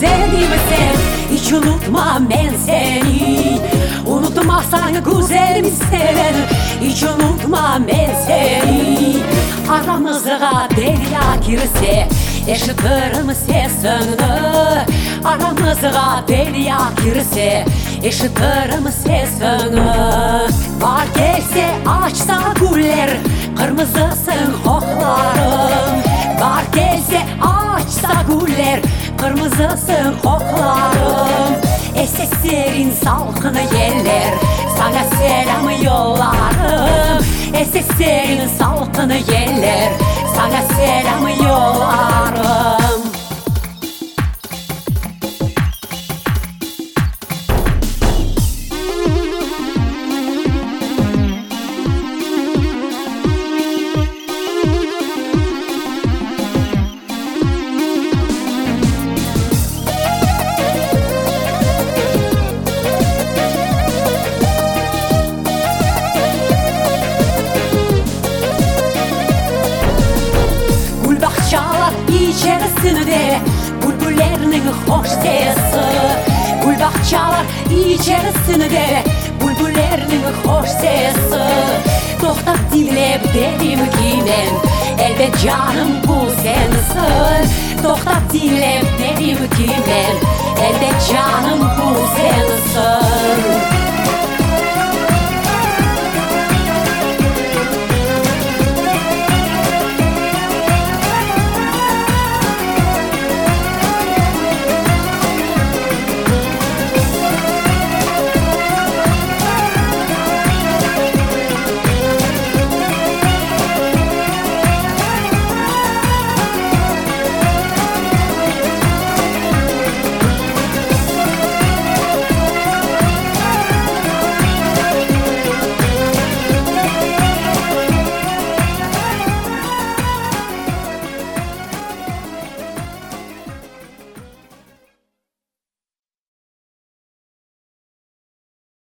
güzelim sen. Hiç unutmam ben seni. Unutmazsan güzelim seven. Hiç unutmam ben seni. Aramıza derya girse eşitirim sesini. Aramıza derya girse eşitirim sesini. Var gelse açsa güller, kırmızısın koklarım. Var gelse açsa güller, kırmızısın koklarım. Eseserin salkını yeller, sana selam yollarım. Eseserin salkını yeller, sana selam yollarım. Bahçalar içerisinde bülbüllerinin hoş sesi. Gül bahçalar içerisinde bülbüllerinin hoş sesi. Toxtab dinlep dedim ki ben, elbet canım bu sensin. Toxtab dinlep dedim ki ben,